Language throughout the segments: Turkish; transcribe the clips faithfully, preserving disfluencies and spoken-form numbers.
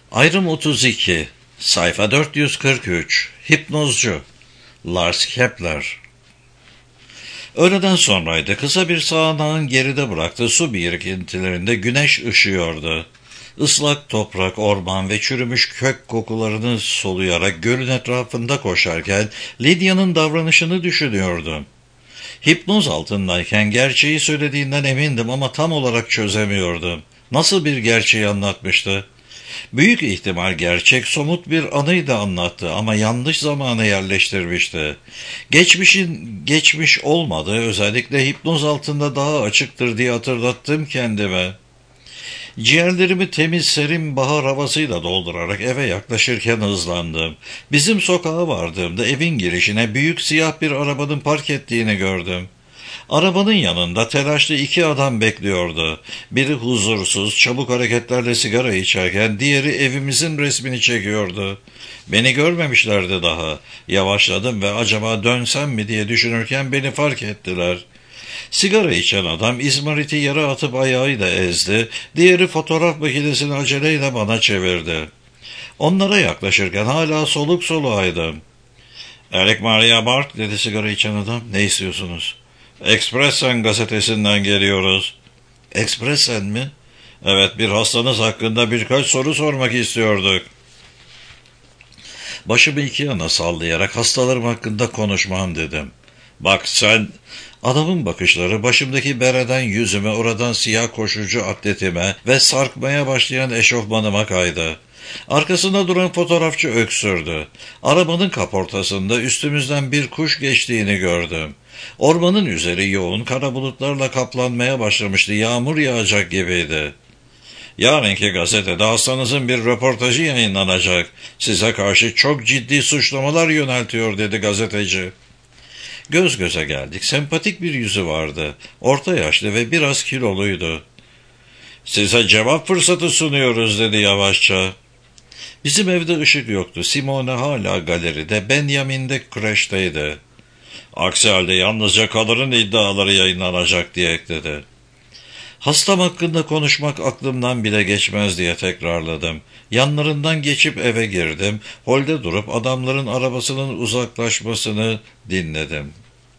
Ayrım otuz iki, sayfa dört yüz kırk üç, Hipnozcu, Lars Kepler. Öğleden sonraydı. Kısa bir sağanağın geride bıraktığı su birikintilerinde güneş ışıyordu. Islak toprak, orman ve çürümüş kök kokularını soluyarak gölün etrafında koşarken Lydia'nın davranışını düşünüyordum. Hipnoz altındayken gerçeği söylediğinden emindim ama tam olarak çözemiyordum. Nasıl bir gerçeği anlatmıştı? Büyük ihtimal gerçek, somut bir anıyı da anlattı ama yanlış zamana yerleştirmişti. Geçmişin geçmiş olmadığı, özellikle hipnoz altında daha açıktır diye hatırlattım kendime. Ciğerlerimi temiz serin bahar havasıyla doldurarak eve yaklaşırken hızlandım. Bizim sokağa vardığımda evin girişine büyük siyah bir arabanın park ettiğini gördüm. Arabanın yanında telaşlı iki adam bekliyordu. Biri huzursuz, çabuk hareketlerle sigara içerken diğeri evimizin resmini çekiyordu. Beni görmemişlerdi daha. Yavaşladım ve acaba dönsem mi diye düşünürken beni fark ettiler. Sigara içen adam izmariti yere atıp ayağıyla ezdi, diğeri fotoğraf makinesini aceleyle bana çevirdi. Onlara yaklaşırken hala soluk soluğaydım. "Eric Maria Bark," dedi sigara içen adam. "Ne istiyorsunuz?" "Expressen gazetesinden geliyoruz." "Expressen mi?" "Evet, bir hastanız hakkında birkaç soru sormak istiyorduk." Başımı iki yana sallayarak hastalarım hakkında konuşmam dedim. "Bak sen..." Adamın bakışları başımdaki bereden yüzüme, oradan siyah koşucu atletime ve sarkmaya başlayan eşofmanıma kaydı. Arkasında duran fotoğrafçı öksürdü. Arabanın kaportasında üstümüzden bir kuş geçtiğini gördüm. Ormanın üzeri yoğun kara bulutlarla kaplanmaya başlamıştı. Yağmur yağacak gibiydi. "Yarınki gazetede hastanızın bir röportajı yayınlanacak. Size karşı çok ciddi suçlamalar yöneltiyor," dedi gazeteci. Göz göze geldik. Sempatik bir yüzü vardı. Orta yaşlı ve biraz kiloluydu. "Size cevap fırsatı sunuyoruz," dedi yavaşça. Bizim evde ışık yoktu. Simone hala galeride, Benjamin de kreşteydi. "Aksi halde yalnızca kadının iddiaları yayınlanacak," diye ekledi. Hastam hakkında konuşmak aklımdan bile geçmez diye tekrarladım. Yanlarından geçip eve girdim. Holde durup adamların arabasının uzaklaşmasını dinledim.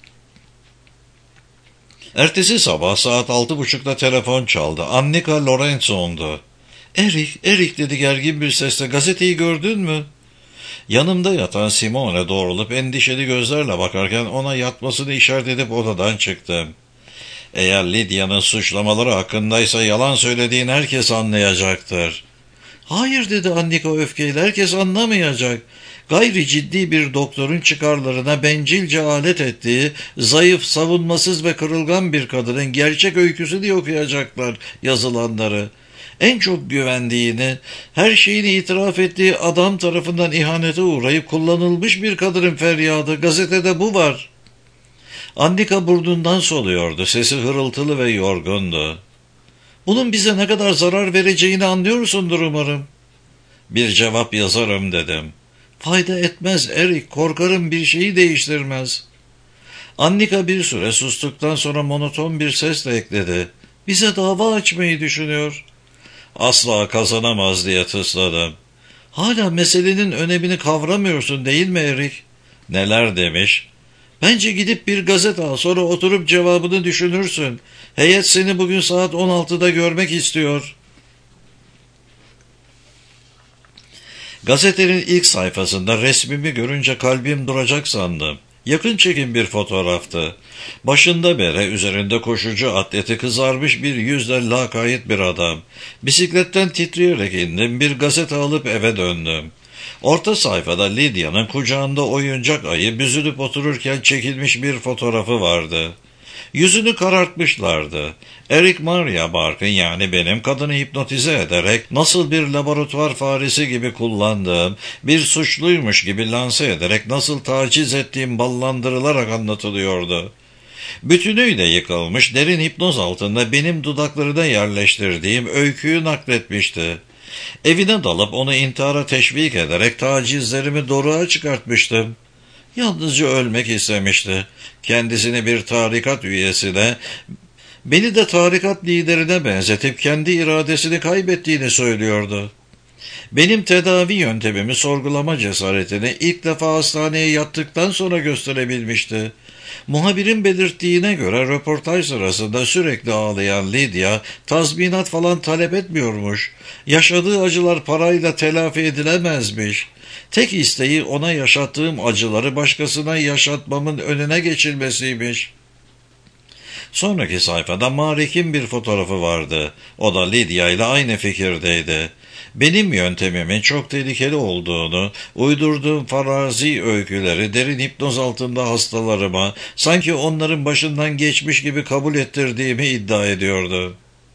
Ertesi sabah saat altı buçukta telefon çaldı. Annika Lorenzon'du. "Erik, Erik," dedi gergin bir sesle, "gazeteyi gördün mü?" Yanımda yatan Simone doğrulup endişeli gözlerle bakarken ona yatmasını işaret edip odadan çıktım. "Eğer Lydia'nın suçlamaları hakkındaysa yalan söylediğin herkes anlayacaktır." "Hayır," dedi Annika öfkeyle, "herkes anlamayacak. Gayri ciddi bir doktorun çıkarlarına bencilce alet ettiği, zayıf, savunmasız ve kırılgan bir kadının gerçek öyküsü diye okuyacaklar yazılanları. En çok güvendiğini, her şeyini itiraf ettiği adam tarafından ihanete uğrayıp kullanılmış bir kadının feryadı. Gazetede bu var." Annika burnundan soluyordu. Sesi hırıltılı ve yorgundu. "Bunun bize ne kadar zarar vereceğini anlıyorsundur umarım." "Bir cevap yazarım," dedim. "Fayda etmez Erik, korkarım bir şeyi değiştirmez." Annika bir süre sustuktan sonra monoton bir sesle ekledi. "Bize dava açmayı düşünüyor." "Asla kazanamaz," diye tısladım. "Hala meselenin önemini kavramıyorsun değil mi Erik?" "Neler demiş?" "Bence gidip bir gazete al, sonra oturup cevabını düşünürsün. Heyet seni bugün saat on altıda görmek istiyor." Gazetenin ilk sayfasında resmimi görünce kalbim duracak sandım. Yakın çekim bir fotoğraftı. Başında bere, üzerinde koşucu atleti, kızarmış bir yüzle lakayt bir adam. Bisikletten titreyerek indim, bir gazete alıp eve döndüm. Orta sayfada Lydia'nın kucağında oyuncak ayı büzülüp otururken çekilmiş bir fotoğrafı vardı. Yüzünü karartmışlardı. Eric Maria Bark'ın, yani benim, kadını hipnotize ederek nasıl bir laboratuvar faresi gibi kullandığım, bir suçluymuş gibi lanse ederek nasıl taciz ettiğim ballandırılarak anlatılıyordu. Bütünüyle yıkılmış, derin hipnoz altında benim dudaklarına yerleştirdiğim öyküyü nakletmişti. Evine dalıp onu intihara teşvik ederek tacizlerimi doruğa çıkartmıştım. Yalnızca ölmek istemişti. Kendisini bir tarikat üyesine, beni de tarikat liderine benzetip kendi iradesini kaybettiğini söylüyordu. Benim tedavi yöntemimi sorgulama cesaretini ilk defa hastaneye yattıktan sonra gösterebilmişti. Muhabirin belirttiğine göre röportaj sırasında sürekli ağlayan Lydia tazminat falan talep etmiyormuş. Yaşadığı acılar parayla telafi edilemezmiş. Tek isteği ona yaşattığım acıları başkasına yaşatmamın önüne geçilmesiymiş. Sonraki sayfada Marik'in bir fotoğrafı vardı. O da Lydia ile aynı fikirdeydi. Benim yöntemimin çok tehlikeli olduğunu, uydurduğum farazi öyküleri derin hipnoz altında hastalarıma, sanki onların başından geçmiş gibi kabul ettirdiğimi iddia ediyordu.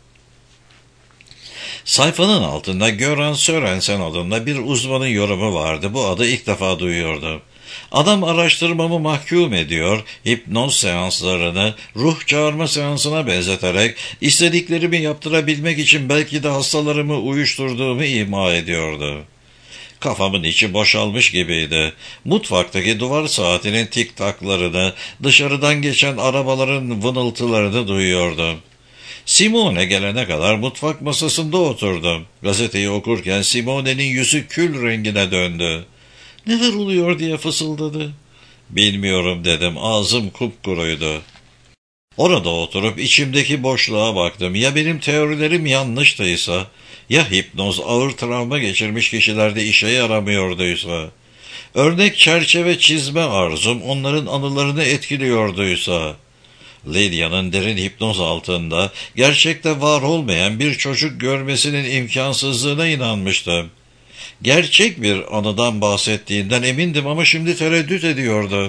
Sayfanın altında Göran Sörensen adında bir uzmanın yorumu vardı. Bu adı ilk defa duyuyordum. Adam araştırmamı mahkum ediyor, hipnoz seanslarını ruh çağırma seansına benzeterek istediklerimi yaptırabilmek için belki de hastalarımı uyuşturduğumu ima ediyordu. Kafamın içi boşalmış gibiydi. Mutfaktaki duvar saatinin tik taklarını, dışarıdan geçen arabaların vınıltılarını duyuyordum. Simone gelene kadar mutfak masasında oturdum. Gazeteyi okurken Simone'nin yüzü kül rengine döndü. "Neler oluyor?" diye fısıldadı. "Bilmiyorum" dedim, ağzım kupkuruydu. Orada oturup içimdeki boşluğa baktım. Ya benim teorilerim yanlıştıysa, ya hipnoz ağır travma geçirmiş kişilerde işe yaramıyorduysa, örnek çerçeve çizme arzum onların anılarını etkiliyorduysa, Lydia'nın derin hipnoz altında gerçekte var olmayan bir çocuk görmesinin imkansızlığına inanmıştım. Gerçek bir anıdan bahsettiğinden emindim ama şimdi tereddüt ediyordum.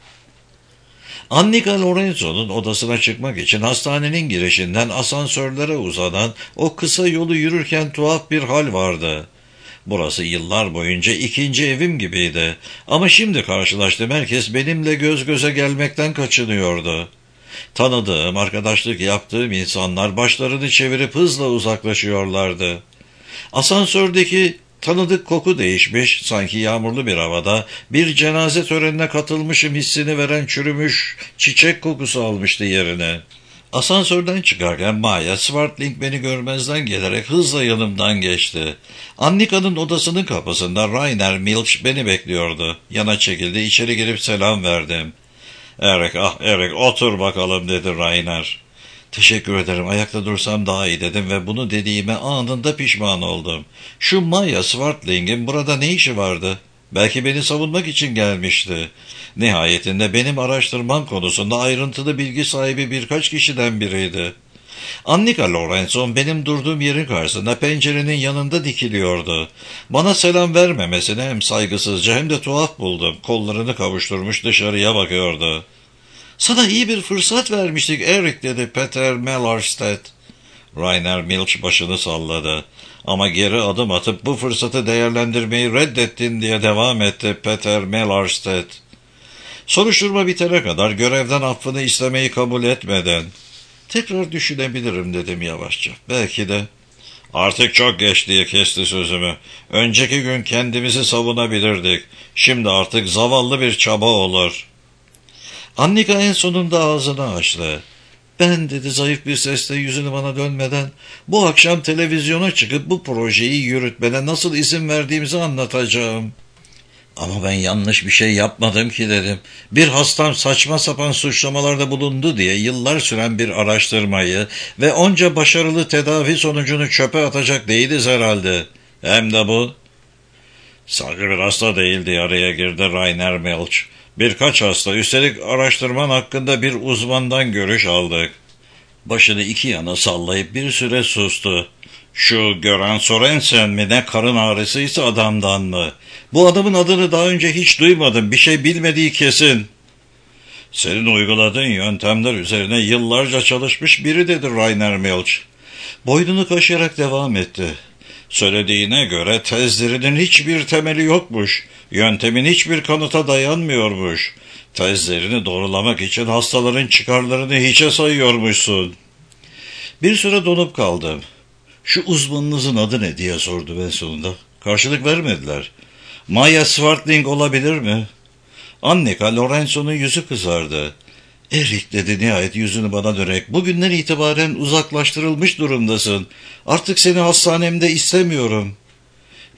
Annika Lorenzo'nun odasına çıkmak için hastanenin girişinden asansörlere uzanan o kısa yolu yürürken tuhaf bir hal vardı. Burası yıllar boyunca ikinci evim gibiydi ama şimdi karşılaştığım herkes benimle göz göze gelmekten kaçınıyordu. Tanıdığım, arkadaşlık yaptığım insanlar başlarını çevirip hızla uzaklaşıyorlardı. Asansördeki tanıdık koku değişmiş, sanki yağmurlu bir havada bir cenaze törenine katılmışım hissini veren çürümüş çiçek kokusu almıştı yerine. Asansörden çıkarken Maya Swartling beni görmezden gelerek hızla yanımdan geçti. Annika'nın odasının kapısında Rainer Milch beni bekliyordu. Yana çekildi, içeri girip selam verdim. "Eric, ah Eric, otur bakalım" dedi Rainer. "Teşekkür ederim, ayakta dursam daha iyi" dedim ve bunu dediğime anında pişman oldum. Şu Maya Swartling'in burada ne işi vardı? Belki beni savunmak için gelmişti. Nihayetinde benim araştırmam konusunda ayrıntılı bilgi sahibi birkaç kişiden biriydi. Annika Lorenzo benim durduğum yerin karşısında pencerenin yanında dikiliyordu. Bana selam vermemesini hem saygısızca hem de tuhaf buldum. Kollarını kavuşturmuş dışarıya bakıyordu. "Sana iyi bir fırsat vermiştik Eric" dedi Peter Mellarstedt. Rainer Milch başını salladı. "Ama geri adım atıp bu fırsatı değerlendirmeyi reddettin" diye devam etti Peter Mellarstedt. "Soruşturma bitene kadar görevden affını istemeyi kabul etmeden." "Tekrar düşünebilirim" dedim yavaşça. "Belki de." "Artık çok geç" diye kesti sözümü. "Önceki gün kendimizi savunabilirdik. Şimdi artık zavallı bir çaba olur." Annika en sonunda ağzını açtı. "Ben" dedi zayıf bir sesle yüzünü bana dönmeden, "bu akşam televizyona çıkıp bu projeyi yürütmene nasıl izin verdiğimizi anlatacağım." "Ama ben yanlış bir şey yapmadım ki" dedim. "Bir hastam saçma sapan suçlamalarda bulundu diye yıllar süren bir araştırmayı ve onca başarılı tedavi sonucunu çöpe atacak değiliz herhalde. Hem de bu." "Sadece bir hasta değildi" araya girdi Rainer Milch. "Birkaç hasta, üstelik araştırman hakkında bir uzmandan görüş aldık." Başını iki yana sallayıp bir süre sustu. "Şu Göran Sorensen mi ne, karın ağrısıysa adamdan mı? Bu adamın adını daha önce hiç duymadım, bir şey bilmediği kesin." "Senin uyguladığın yöntemler üzerine yıllarca çalışmış biri" dedi Rainer Milch. Boynunu kaşıyarak devam etti. "Söylediğine göre tezlerinin hiçbir temeli yokmuş. Yöntemin hiçbir kanıta dayanmıyormuş. Tezlerini doğrulamak için hastaların çıkarlarını hiçe sayıyormuşsun." Bir süre donup kaldım. "Şu uzmanınızın adı ne?" diye sordu en sonunda. Karşılık vermediler. "Maya Swartling olabilir mi?" Annika Lorenzo'nun yüzü kızardı. "Eric" dedi nihayet yüzünü bana dönerek, "bugünden itibaren uzaklaştırılmış durumdasın. Artık seni hastanemde istemiyorum."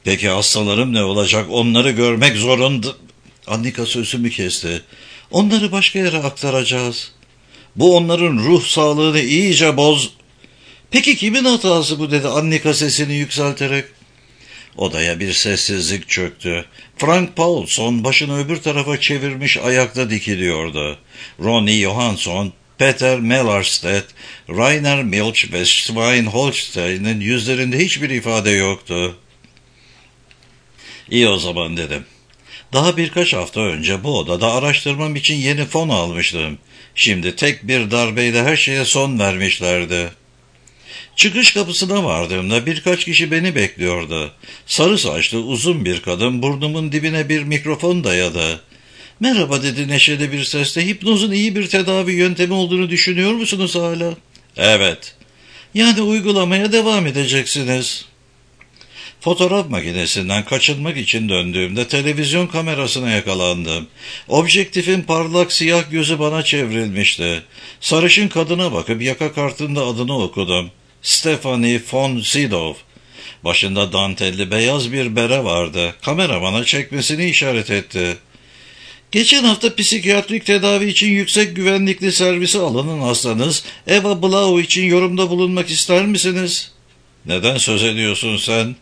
Peki hastalarım ne olacak? Onları görmek zorunda... Annika sözümü kesti. Onları başka yere aktaracağız. Bu onların ruh sağlığını iyice boz... Peki kimin hatası bu, dedi Annika sesini yükselterek. Odaya bir sessizlik çöktü. Frank Paulson başını öbür tarafa çevirmiş ayakta dikiliyordu. Ronnie Johansson, Peter Mellarstedt, Rainer Milch ve Svein Holstein'in yüzlerinde hiçbir ifade yoktu. İyi o zaman, dedim. Daha birkaç hafta önce bu odada araştırmam için yeni fon almıştım. Şimdi tek bir darbeyle her şeye son vermişlerdi. Çıkış kapısına vardığımda birkaç kişi beni bekliyordu. Sarı saçlı uzun bir kadın burnumun dibine bir mikrofon dayadı. "Merhaba," dedi neşeli bir sesle. "Hipnozun iyi bir tedavi yöntemi olduğunu düşünüyor musunuz hala?" "Evet." "Yani uygulamaya devam edeceksiniz." Fotoğraf makinesinden kaçınmak için döndüğümde televizyon kamerasına yakalandım. Objektifin parlak siyah gözü bana çevrilmişti. Sarışın kadına bakıp yaka kartında adını okudum. Stephanie von Sydow. Başında dantelli beyaz bir bere vardı. Kamera bana çekmesini işaret etti. "Geçen hafta psikiyatrik tedavi için yüksek güvenlikli servisi alınan hastanız Eva Blau için yorumda bulunmak ister misiniz?" "Neden söz ediyorsun sen?"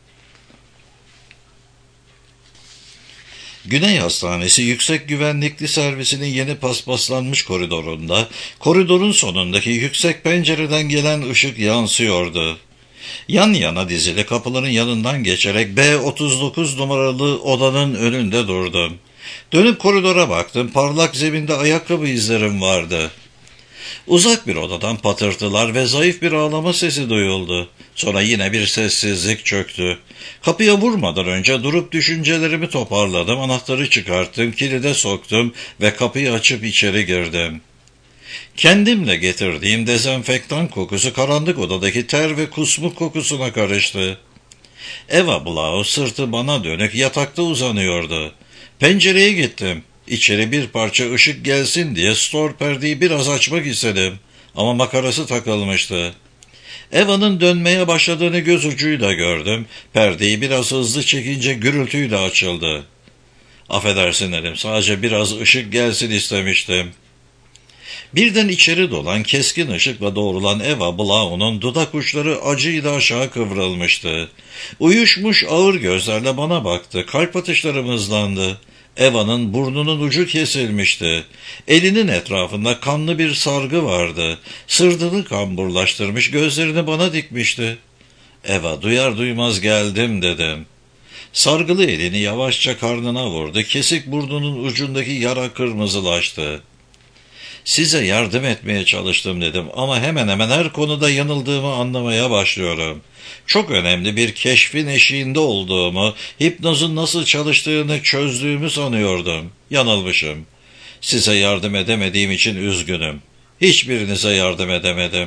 Güney Hastanesi yüksek güvenlikli servisinin yeni paspaslanmış koridorunda, koridorun sonundaki yüksek pencereden gelen ışık yansıyordu. Yan yana dizili kapıların yanından geçerek B otuz dokuz numaralı odanın önünde durdum. Dönüp koridora baktım, parlak zeminde ayakkabı izlerim vardı. Uzak bir odadan patırtılar ve zayıf bir ağlama sesi duyuldu. Sonra yine bir sessizlik çöktü. Kapıya vurmadan önce durup düşüncelerimi toparladım, anahtarı çıkarttım, kilide soktum ve kapıyı açıp içeri girdim. Kendimle getirdiğim dezenfektan kokusu karanlık odadaki ter ve kusmuk kokusuna karıştı. Eva Blau sırtı bana dönük yatakta uzanıyordu. Pencereye gittim. İçeri bir parça ışık gelsin diye stor perdeyi biraz açmak istedim. Ama makarası takılmıştı. Eva'nın dönmeye başladığını göz ucuyla gördüm. Perdeyi biraz hızlı çekince gürültüyle açıldı. "Affedersin," dedim. "Sadece biraz ışık gelsin istemiştim." Birden içeri dolan keskin ışıkla doğrulan Eva Blau'nun dudak uçları acıyla aşağı kıvrılmıştı. Uyuşmuş ağır gözlerle bana baktı. Kalp atışlarım hızlandı. Eva'nın burnunun ucu kesilmişti. Elinin etrafında kanlı bir sargı vardı. Sırtını kamburlaştırmış, gözlerini bana dikmişti. "Eva, duyar duymaz geldim," dedim. Sargılı elini yavaşça karnına vurdu. Kesik burnunun ucundaki yara kırmızılaştı. "Size yardım etmeye çalıştım," dedim, "ama hemen hemen her konuda yanıldığımı anlamaya başlıyorum. Çok önemli bir keşfin eşiğinde olduğumu, hipnozun nasıl çalıştığını çözdüğümü sanıyordum. Yanılmışım. Size yardım edemediğim için üzgünüm. Hiçbirinize yardım edemedim."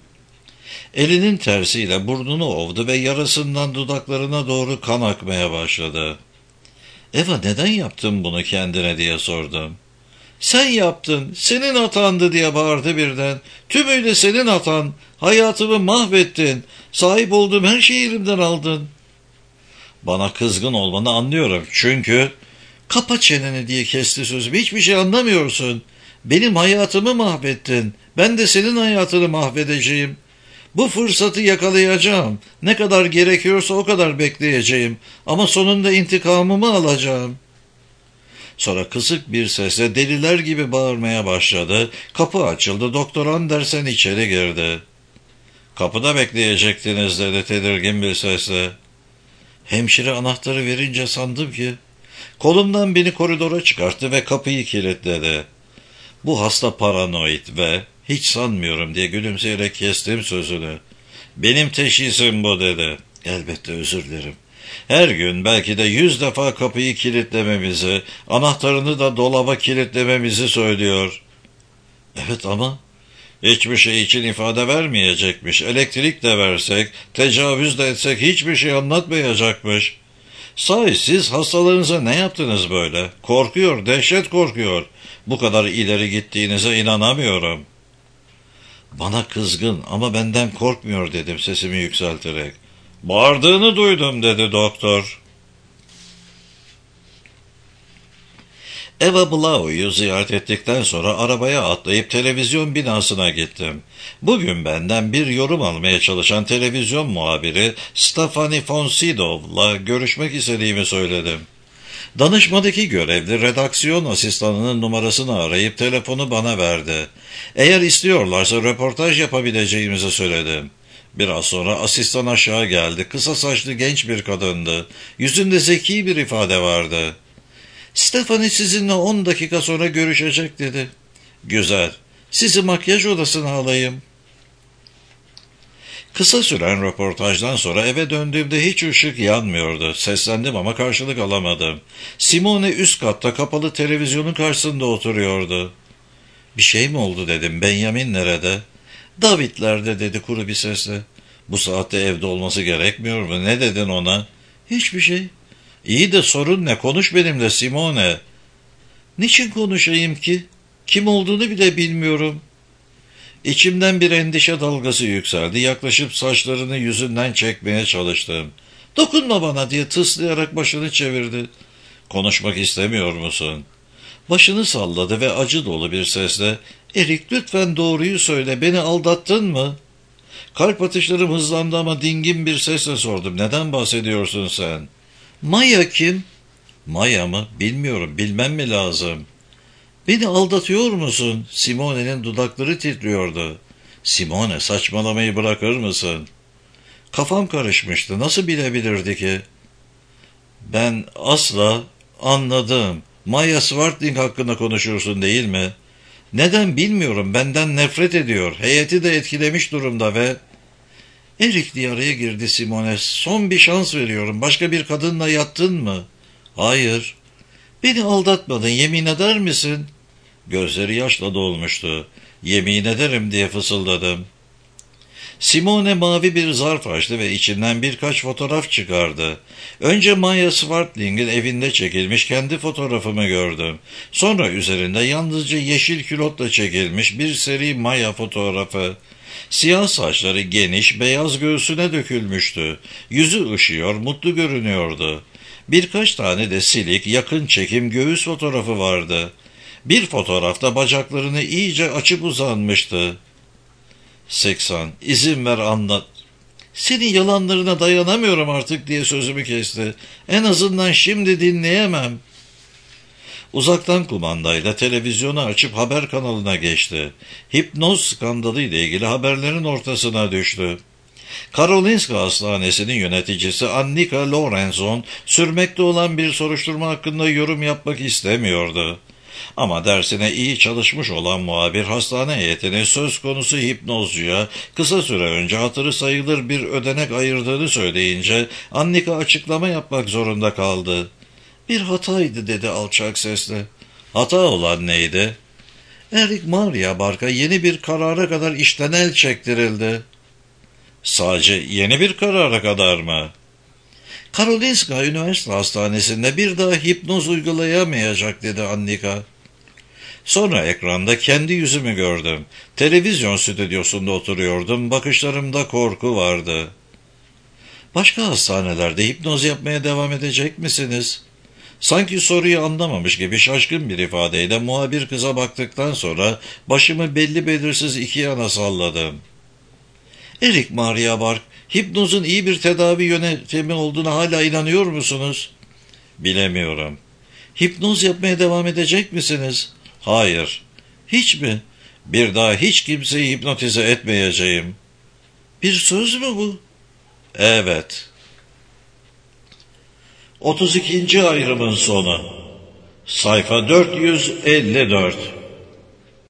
Elinin tersiyle burnunu ovdu ve yarasından dudaklarına doğru kan akmaya başladı. "Eva, neden yaptın bunu kendine?" diye sordum. "Sen yaptın, senin hatandı," diye bağırdı birden. "Tümüyle senin hatan, hayatımı mahvettin, sahip olduğum her şeyi elimden aldın." Bana kızgın olmanı anlıyorum çünkü... "Kapa çeneni," diye kesti sözümü. "Hiçbir şey anlamıyorsun. Benim hayatımı mahvettin, ben de senin hayatını mahvedeceğim. Bu fırsatı yakalayacağım. Ne kadar gerekiyorsa o kadar bekleyeceğim. Ama sonunda intikamımı alacağım." Sonra kısık bir sesle deliler gibi bağırmaya başladı. Kapı açıldı. Doktor Andersen içeri girdi. "Kapıda bekleyecektiniz," dedi tedirgin bir sesle. Hemşire anahtarı verince sandım ki... Kolumdan beni koridora çıkarttı ve kapıyı kilitledi. "Bu hasta paranoid ve hiç sanmıyorum," diye gülümseyerek kestim sözünü. "Benim teşhisim bu," dedi. "Elbette, özür dilerim. Her gün belki de yüz defa kapıyı kilitlememizi, anahtarını da dolaba kilitlememizi söylüyor." "Evet ama..." "Hiçbir şey için ifade vermeyecekmiş. Elektrik de versek, tecavüz de etsek hiçbir şey anlatmayacakmış. Sahi siz hastalarınıza ne yaptınız böyle? Korkuyor, dehşet korkuyor. Bu kadar ileri gittiğinize inanamıyorum." "Bana kızgın ama benden korkmuyor," dedim sesimi yükselterek. "Bağırdığını duydum," dedi doktor. Eva Blau'yu ziyaret ettikten sonra arabaya atlayıp televizyon binasına gittim. Bugün benden bir yorum almaya çalışan televizyon muhabiri Stefani Fonsidov'la görüşmek istediğimi söyledim. Danışmadaki görevli redaksiyon asistanının numarasını arayıp telefonu bana verdi. Eğer istiyorlarsa röportaj yapabileceğimizi söyledim. Biraz sonra asistan aşağı geldi. Kısa saçlı genç bir kadındı. Yüzünde zeki bir ifade vardı. "Stefani sizinle on dakika sonra görüşecek" dedi. "Güzel. Sizi makyaj odasına alayım." Kısa süren röportajdan sonra eve döndüğümde hiç ışık yanmıyordu. Seslendim ama karşılık alamadım. Simone üst katta kapalı televizyonun karşısında oturuyordu. "Bir şey mi oldu?" dedim. "Benjamin nerede?" "Davidler'de" dedi kuru bir sesle. "Bu saatte evde olması gerekmiyor mu? Ne dedin ona?" "Hiçbir şey." "İyi de sorun ne? Konuş benimle Simone." "Niçin konuşayım ki? Kim olduğunu bile bilmiyorum." İçimden bir endişe dalgası yükseldi. Yaklaşıp saçlarını yüzünden çekmeye çalıştım. "Dokunma bana" diye tıslayarak başını çevirdi. "Konuşmak istemiyor musun?" Başını salladı ve acı dolu bir sesle "Erik, lütfen doğruyu söyle, beni aldattın mı?" Kalp atışlarım hızlandı ama dingin bir sesle sordum. "Neden bahsediyorsun sen?" "Maya kim?" "Maya mı? Bilmiyorum, bilmem mi lazım?" "Beni aldatıyor musun?" Simone'nin dudakları titriyordu. "Simone, saçmalamayı bırakır mısın?" Kafam karışmıştı. Nasıl bilebilirdi ki? "Ben asla..." "Anladım. Maya Swartling hakkında konuşursun değil mi?" "Neden bilmiyorum. Benden nefret ediyor. Heyeti de etkilemiş durumda ve..." "Erik," diye araya girdi Simone. "Son bir şans veriyorum. Başka bir kadınla yattın mı?" "Hayır." "Beni aldatmadın. Yemin eder misin?" Gözleri yaşla dolmuştu. "Yemin ederim" diye fısıldadım. Simone mavi bir zarf açtı ve içinden birkaç fotoğraf çıkardı. Önce Maya Swartling'in evinde çekilmiş kendi fotoğrafımı gördüm. Sonra üzerinde yalnızca yeşil külotla çekilmiş bir seri Maya fotoğrafı. Siyah saçları geniş, beyaz göğsüne dökülmüştü. Yüzü ışıyor, mutlu görünüyordu. Birkaç tane de silik, yakın çekim göğüs fotoğrafı vardı. Bir fotoğrafta bacaklarını iyice açıp uzanmıştı. "Seksan, izin ver anlat." "Senin yalanlarına dayanamıyorum artık" diye sözümü kesti. "En azından şimdi dinleyemem." Uzaktan kumandayla televizyonu açıp haber kanalına geçti. Hipnoz skandalı ile ilgili haberlerin ortasına düştü. Karolinska Hastanesi'nin yöneticisi Annika Lorenzon sürmekte olan bir soruşturma hakkında yorum yapmak istemiyordu. Ama dersine iyi çalışmış olan muhabir hastane heyetinin söz konusu hipnozcuya kısa süre önce hatırı sayılır bir ödenek ayırdığını söyleyince Annika açıklama yapmak zorunda kaldı. "Bir hataydı" dedi alçak sesle. "Hata olan neydi?" "Erik Maria Bark'a yeni bir karara kadar işten el çektirildi." "Sadece yeni bir karara kadar mı?" "Karolinska Üniversite Hastanesi'nde bir daha hipnoz uygulayamayacak" dedi Annika. Sonra ekranda kendi yüzümü gördüm. Televizyon stüdyosunda oturuyordum. Bakışlarımda korku vardı. "Başka hastanelerde hipnoz yapmaya devam edecek misiniz?" Sanki soruyu anlamamış gibi şaşkın bir ifadeyle muhabir kıza baktıktan sonra başımı belli belirsiz iki yana salladım. "Erik Maria Bark, hipnozun iyi bir tedavi yöntemi olduğuna hala inanıyor musunuz?" "Bilemiyorum." "Hipnoz yapmaya devam edecek misiniz?" "Hayır." "Hiç mi?" "Bir daha hiç kimseyi hipnotize etmeyeceğim." "Bir söz mü bu?" "Evet." otuz ikinci ayrımın sonu. Sayfa dört yüz elli dört.